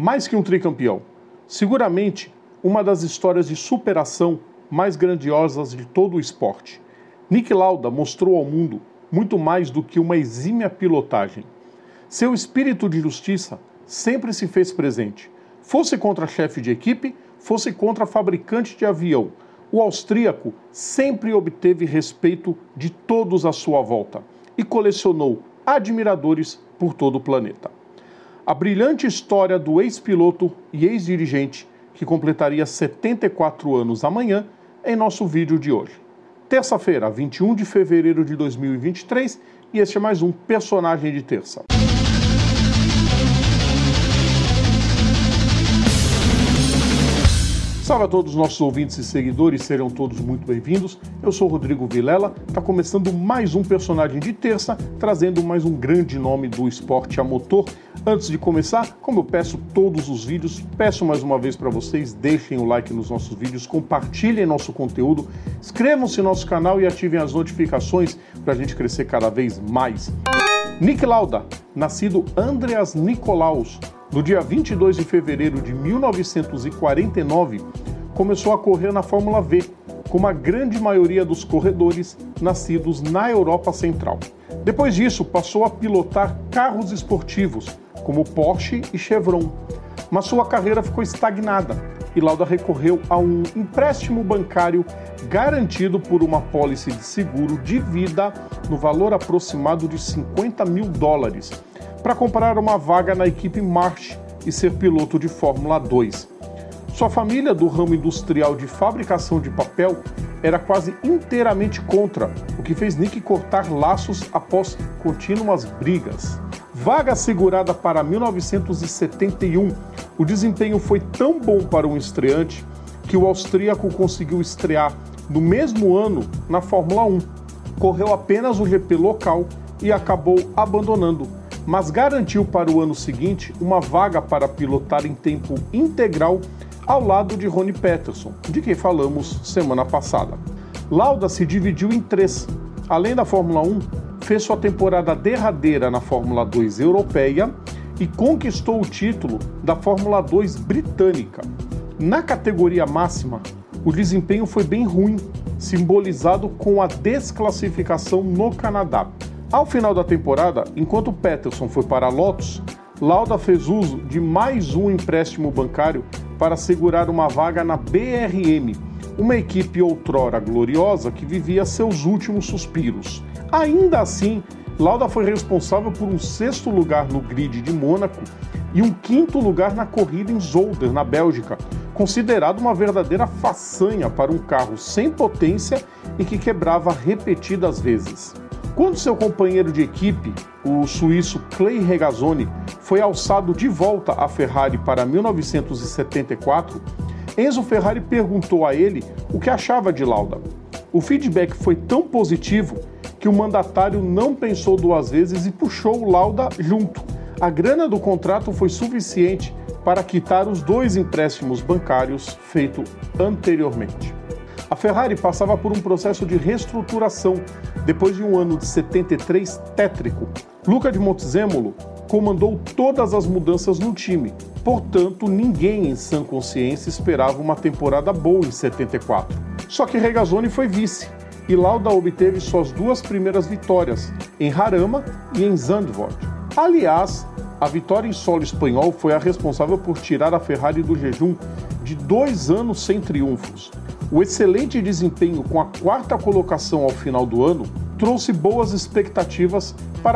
Mais que um tricampeão, seguramente uma das histórias de superação mais grandiosas de todo o esporte. Niki Lauda mostrou ao mundo muito mais do que uma exímia pilotagem. Seu espírito de justiça sempre se fez presente. Fosse contra chefe de equipe, fosse contra fabricante de avião, o austríaco sempre obteve respeito de todos à sua volta e colecionou admiradores por todo o planeta. A brilhante história do ex-piloto e ex-dirigente, que completaria 74 anos amanhã, em nosso vídeo de hoje. Terça-feira, 21 de fevereiro de 2023, e este é mais um Personagem de Terça. Salve a todos os nossos ouvintes e seguidores, sejam todos muito bem-vindos. Eu sou Rodrigo Vilela, está começando mais um Personagem de Terça, trazendo mais um grande nome do esporte a motor. Antes de começar, como eu peço todos os vídeos, peço mais uma vez para vocês, deixem o like nos nossos vídeos, compartilhem nosso conteúdo, inscrevam-se no nosso canal e ativem as notificações para a gente crescer cada vez mais. Niki Lauda, nascido Andreas Nikolaus, no dia 22 de fevereiro de 1949, começou a correr na Fórmula V, como a grande maioria dos corredores nascidos na Europa Central. Depois disso, passou a pilotar carros esportivos, como Porsche e Chevron, mas sua carreira ficou estagnada e Lauda recorreu a um empréstimo bancário garantido por uma apólice de seguro de vida no valor aproximado de $50 mil, para comprar uma vaga na equipe March e ser piloto de Fórmula 2. Sua família, do ramo industrial de fabricação de papel, era quase inteiramente contra, o que fez Niki cortar laços após contínuas brigas. Vaga assegurada para 1971, o desempenho foi tão bom para um estreante que o austríaco conseguiu estrear no mesmo ano na Fórmula 1. Correu apenas o GP local e acabou abandonando, mas garantiu para o ano seguinte uma vaga para pilotar em tempo integral ao lado de Ronnie Peterson, de quem falamos semana passada. Lauda se dividiu em três. Além da Fórmula 1, fez sua temporada derradeira na Fórmula 2 europeia e conquistou o título da Fórmula 2 britânica. Na categoria máxima, o desempenho foi bem ruim, simbolizado com a desclassificação no Canadá. Ao final da temporada, enquanto Peterson foi para a Lotus, Lauda fez uso de mais um empréstimo bancário para assegurar uma vaga na BRM, uma equipe outrora gloriosa que vivia seus últimos suspiros. Ainda assim, Lauda foi responsável por um 6º lugar no grid de Mônaco e um 5º lugar na corrida em Zolder, na Bélgica, considerado uma verdadeira façanha para um carro sem potência e que quebrava repetidas vezes. Quando seu companheiro de equipe, o suíço Clay Regazzoni, foi alçado de volta à Ferrari para 1974, Enzo Ferrari perguntou a ele o que achava de Lauda. O feedback foi tão positivo que o mandatário não pensou duas vezes e puxou o Lauda junto. A grana do contrato foi suficiente para quitar os 2 empréstimos bancários feitos anteriormente. A Ferrari passava por um processo de reestruturação depois de um ano de 73 tétrico. Luca de Montezemolo comandou todas as mudanças no time, portanto ninguém em sã consciência esperava uma temporada boa em 74. Só que Regazzoni foi vice e Lauda obteve suas 2 primeiras vitórias, em Jarama e em Zandvoort. Aliás, a vitória em solo espanhol foi a responsável por tirar a Ferrari do jejum de 2 anos sem triunfos. O excelente desempenho com a 4ª colocação ao final do ano trouxe boas expectativas para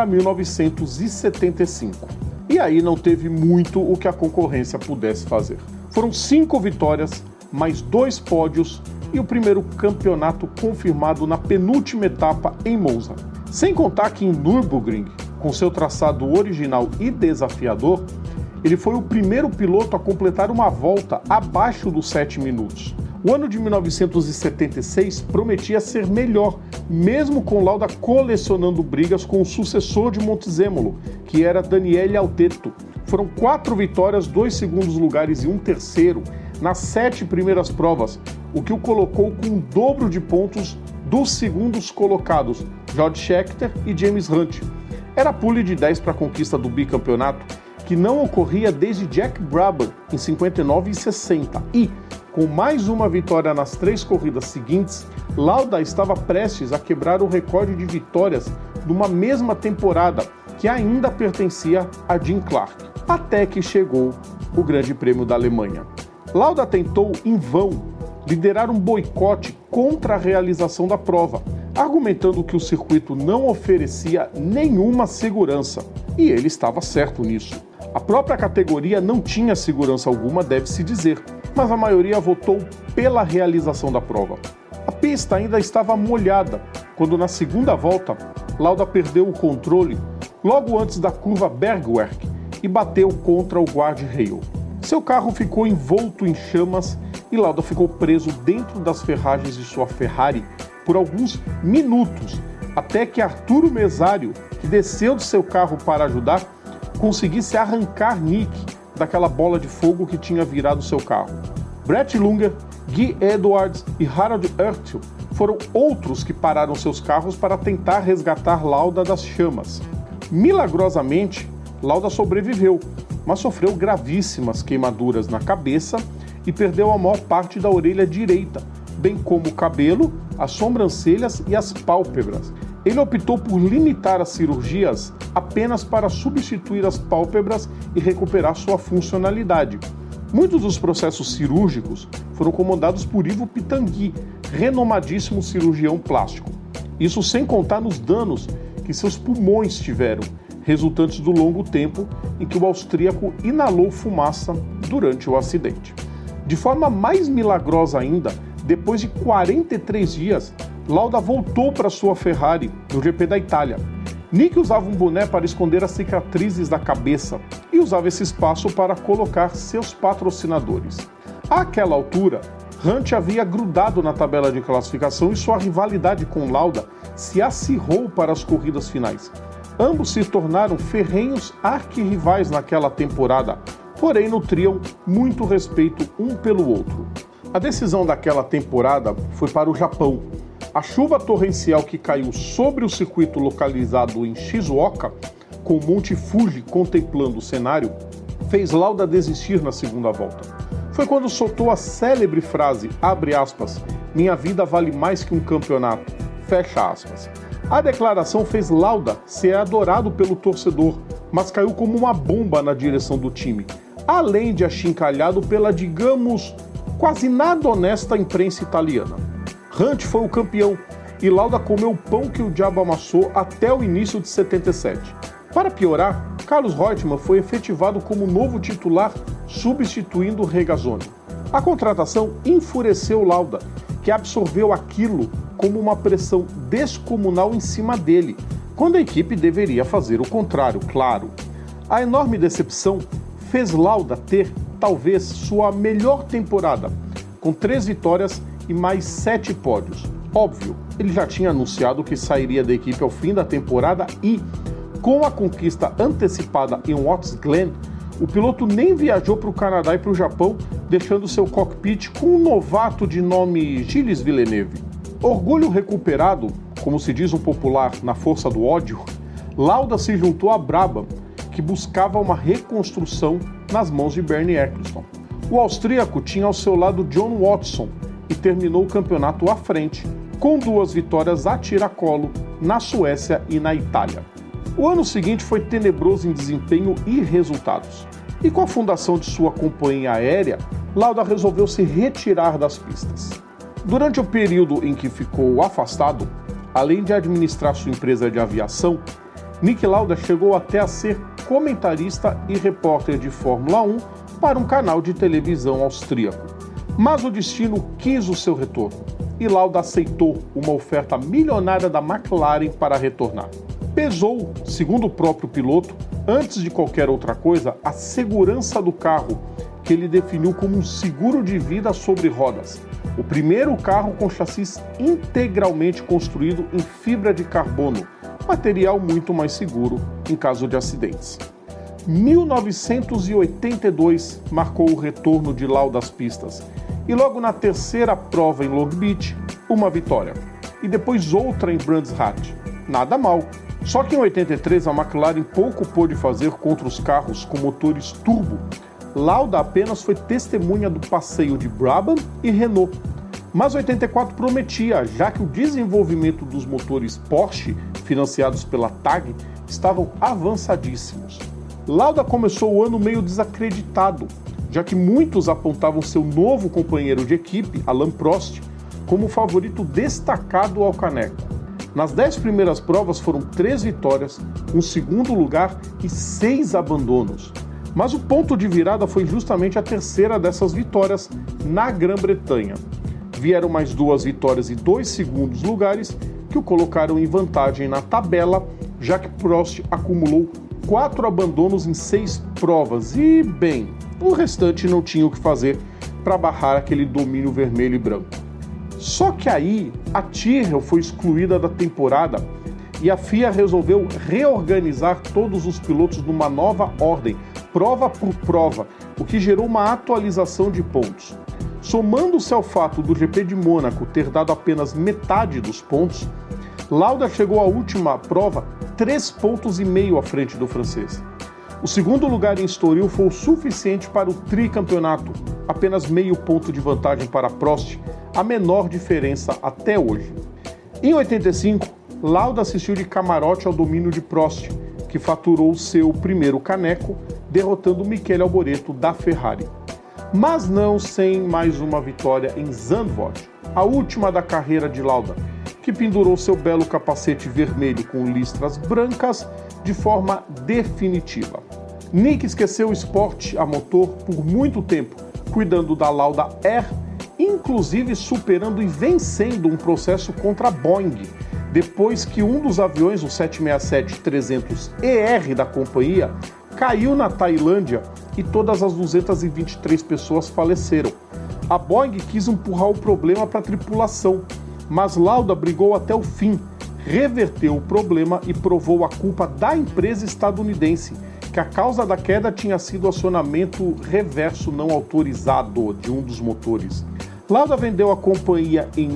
1975. E aí não teve muito o que a concorrência pudesse fazer. Foram 5 vitórias, mais 2 pódios e o primeiro campeonato confirmado na penúltima etapa em Monza. Sem contar que em Nürburgring, com seu traçado original e desafiador, ele foi o primeiro piloto a completar uma volta abaixo dos 7 minutos. O ano de 1976 prometia ser melhor, mesmo com Lauda colecionando brigas com o sucessor de Montezemolo, que era Daniele Audetto. Foram 4 vitórias, 2 segundos lugares e um terceiro nas 7 primeiras provas, o que o colocou com o dobro de pontos dos segundos colocados, George Scheckter e James Hunt. Era pule de 10 para a conquista do bicampeonato que não ocorria desde Jack Brabham em 59 e 60 e, com mais uma vitória nas 3 corridas seguintes, Lauda estava prestes a quebrar o recorde de vitórias numa mesma temporada que ainda pertencia a Jim Clark, até que chegou o Grande Prêmio da Alemanha. Lauda tentou, em vão, liderar um boicote contra a realização da prova, argumentando que o circuito não oferecia nenhuma segurança, e ele estava certo nisso. A própria categoria não tinha segurança alguma, deve-se dizer, mas a maioria votou pela realização da prova. A pista ainda estava molhada, quando na segunda volta, Lauda perdeu o controle logo antes da curva Bergwerk e bateu contra o guardrail. Seu carro ficou envolto em chamas e Lauda ficou preso dentro das ferragens de sua Ferrari por alguns minutos, até que Arturo Mesario, que desceu de seu carro para ajudar, conseguisse arrancar Nick daquela bola de fogo que tinha virado seu carro. Brett Lunger, Guy Edwards e Harald Ertl foram outros que pararam seus carros para tentar resgatar Lauda das chamas. Milagrosamente, Lauda sobreviveu, mas sofreu gravíssimas queimaduras na cabeça e perdeu a maior parte da orelha direita, bem como o cabelo, as sobrancelhas e as pálpebras. Ele optou por limitar as cirurgias apenas para substituir as pálpebras e recuperar sua funcionalidade. Muitos dos processos cirúrgicos foram comandados por Ivo Pitangui, renomadíssimo cirurgião plástico. Isso sem contar nos danos que seus pulmões tiveram, resultantes do longo tempo em que o austríaco inalou fumaça durante o acidente. De forma mais milagrosa ainda, depois de 43 dias, Lauda voltou para sua Ferrari no GP da Itália. Nick usava um boné para esconder as cicatrizes da cabeça e usava esse espaço para colocar seus patrocinadores. Àquela altura, Hunt havia grudado na tabela de classificação e sua rivalidade com Lauda se acirrou para as corridas finais. Ambos se tornaram ferrenhos arquirrivais naquela temporada, porém nutriam muito respeito um pelo outro. A decisão daquela temporada foi para o Japão. A chuva torrencial que caiu sobre o circuito localizado em Shizuoka, com o Monte Fuji contemplando o cenário, fez Lauda desistir na segunda volta. Foi quando soltou a célebre frase, abre aspas, minha vida vale mais que um campeonato, fecha aspas. A declaração fez Lauda ser adorado pelo torcedor, mas caiu como uma bomba na direção do time, além de achincalhado pela, digamos, quase nada honesta imprensa italiana. Hunt foi o campeão e Lauda comeu o pão que o diabo amassou até o início de 77. Para piorar, Carlos Reutemann foi efetivado como novo titular, substituindo Regazzoni. A contratação enfureceu Lauda, que absorveu aquilo como uma pressão descomunal em cima dele, quando a equipe deveria fazer o contrário, claro. A enorme decepção fez Lauda ter, talvez, sua melhor temporada, com 3 vitórias e mais 7 pódios. Óbvio, ele já tinha anunciado que sairia da equipe ao fim da temporada e, com a conquista antecipada em Watts Glen, o piloto nem viajou para o Canadá e para o Japão, deixando seu cockpit com um novato de nome Gilles Villeneuve. Orgulho recuperado, como se diz um popular na força do ódio, Lauda se juntou a Brabham, que buscava uma reconstrução nas mãos de Bernie Ecclestone. O austríaco tinha ao seu lado John Watson e terminou o campeonato à frente, com 2 vitórias a tiracolo na Suécia e na Itália. O ano seguinte foi tenebroso em desempenho e resultados. E com a fundação de sua companhia aérea, Lauda resolveu se retirar das pistas. Durante o período em que ficou afastado, além de administrar sua empresa de aviação, Niki Lauda chegou até a ser comentarista e repórter de Fórmula 1 para um canal de televisão austríaco. Mas o destino quis o seu retorno e Lauda aceitou uma oferta milionária da McLaren para retornar. Pesou, segundo o próprio piloto, antes de qualquer outra coisa, a segurança do carro, que ele definiu como um seguro de vida sobre rodas. O primeiro carro com chassi integralmente construído em fibra de carbono, material muito mais seguro em caso de acidentes. 1982 marcou o retorno de Lauda às pistas, e logo na terceira prova em Long Beach, uma vitória, e depois outra em Brands Hatch. Nada mal, Só que em 83 a McLaren pouco pôde fazer contra os carros com motores turbo. Lauda apenas foi testemunha do passeio de Brabham e Renault. Mas 84 prometia, já que o desenvolvimento dos motores Porsche, financiados pela TAG, estavam avançadíssimos. Lauda começou o ano meio desacreditado, já que muitos apontavam seu novo companheiro de equipe, Alain Prost, como o favorito destacado ao caneco. Nas 10 primeiras provas foram 3 vitórias, um segundo lugar e 6 abandonos. Mas o ponto de virada foi justamente a terceira dessas vitórias na Grã-Bretanha. Vieram mais 2 vitórias e 2 segundos lugares que o colocaram em vantagem na tabela, já que Prost acumulou 4 abandonos em 6 provas e, bem, o restante não tinha o que fazer para barrar aquele domínio vermelho e branco. Só que aí a Tyrrell foi excluída da temporada e a FIA resolveu reorganizar todos os pilotos numa nova ordem, prova por prova, o que gerou uma atualização de pontos. Somando-se ao fato do GP de Mônaco ter dado apenas metade dos pontos, Lauda chegou à última prova 3,5 pontos à frente do francês. O segundo lugar em Estoril foi o suficiente para o tricampeonato, apenas meio ponto de vantagem para Prost, a menor diferença até hoje. Em 85, Lauda assistiu de camarote ao domínio de Prost, que faturou seu primeiro caneco, derrotando Michele Alboreto da Ferrari. Mas não sem mais uma vitória em Zandvoort, a última da carreira de Lauda, que pendurou seu belo capacete vermelho com listras brancas de forma definitiva. Nick esqueceu o esporte a motor por muito tempo, cuidando da Lauda R, inclusive superando e vencendo um processo contra a Boeing, depois que um dos aviões, o 767-300ER da companhia, caiu na Tailândia e todas as 223 pessoas faleceram. A Boeing quis empurrar o problema para a tripulação, mas Lauda brigou até o fim, reverteu o problema e provou a culpa da empresa estadunidense, que a causa da queda tinha sido o acionamento reverso não autorizado de um dos motores. Lauda vendeu a companhia em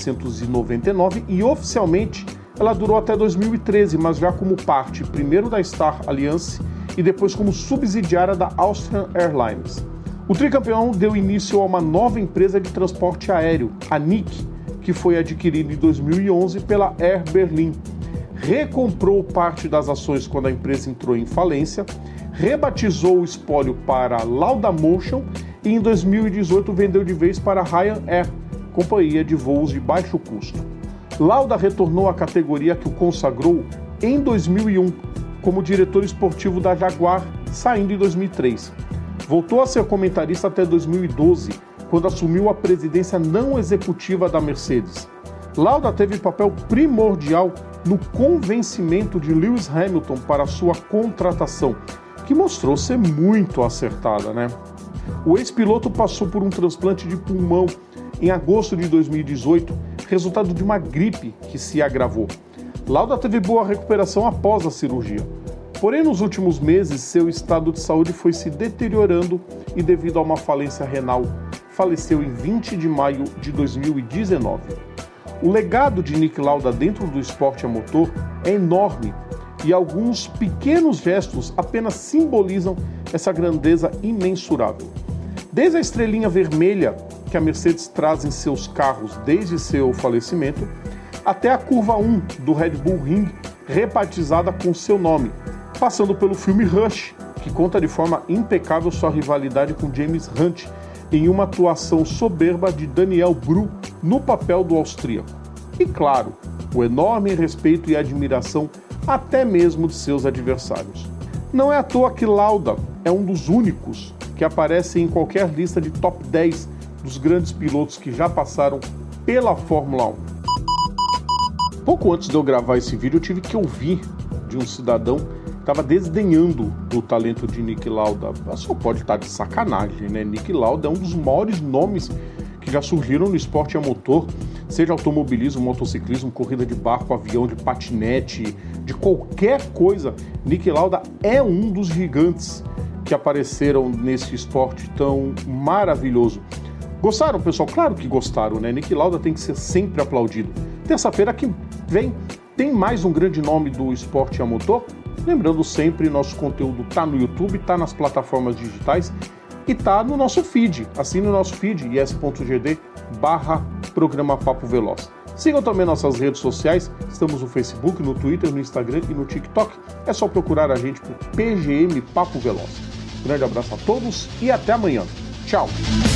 1999 e oficialmente ela durou até 2013, mas já como parte primeiro da Star Alliance e depois como subsidiária da Austrian Airlines. O tricampeão deu início a uma nova empresa de transporte aéreo, a NIC, que foi adquirida em 2011 pela Air Berlin. Recomprou parte das ações quando a empresa entrou em falência, rebatizou o espólio para Laudamotion e em 2018 vendeu de vez para Ryanair, companhia de voos de baixo custo. Lauda retornou à categoria que o consagrou em 2001 como diretor esportivo da Jaguar, saindo em 2003. Voltou a ser comentarista até 2012, quando assumiu a presidência não executiva da Mercedes. Lauda teve papel primordial no convencimento de Lewis Hamilton para sua contratação, que mostrou ser muito acertada, né? O ex-piloto passou por um transplante de pulmão em agosto de 2018, resultado de uma gripe que se agravou. Lauda teve boa recuperação após a cirurgia. Porém, nos últimos meses, seu estado de saúde foi se deteriorando e, devido a uma falência renal, faleceu em 20 de maio de 2019. O legado de Nick Lauda dentro do esporte a motor é enorme e alguns pequenos gestos apenas simbolizam essa grandeza imensurável. Desde a estrelinha vermelha que a Mercedes traz em seus carros desde seu falecimento, até a curva 1 do Red Bull Ring, rebatizada com seu nome, passando pelo filme Rush, que conta de forma impecável sua rivalidade com James Hunt, em uma atuação soberba de Daniel Bru no papel do austríaco. E claro, o enorme respeito e admiração até mesmo de seus adversários. Não é à toa que Lauda é um dos únicos que aparece em qualquer lista de top 10 dos grandes pilotos que já passaram pela Fórmula 1. Pouco antes de eu gravar esse vídeo, eu tive que ouvir de um cidadão que estava desdenhando do talento de Nick Lauda. Só pode estar de sacanagem, né? Nick Lauda é um dos maiores nomes que já surgiram no esporte a motor, seja automobilismo, motociclismo, corrida de barco, avião, de patinete, de qualquer coisa. Nick Lauda é um dos gigantes que apareceram nesse esporte tão maravilhoso. Gostaram, pessoal? Claro que gostaram, né? Nick Lauda tem que ser sempre aplaudido. Terça-feira que vem tem mais um grande nome do esporte a motor? Lembrando sempre, nosso conteúdo está no YouTube, está nas plataformas digitais e está no nosso feed. Assine o nosso feed, is.gd/programa Papo Veloz. Sigam também nossas redes sociais, estamos no Facebook, no Twitter, no Instagram e no TikTok. É só procurar a gente por PGM Papo Veloz. Um grande abraço a todos e até amanhã. Tchau!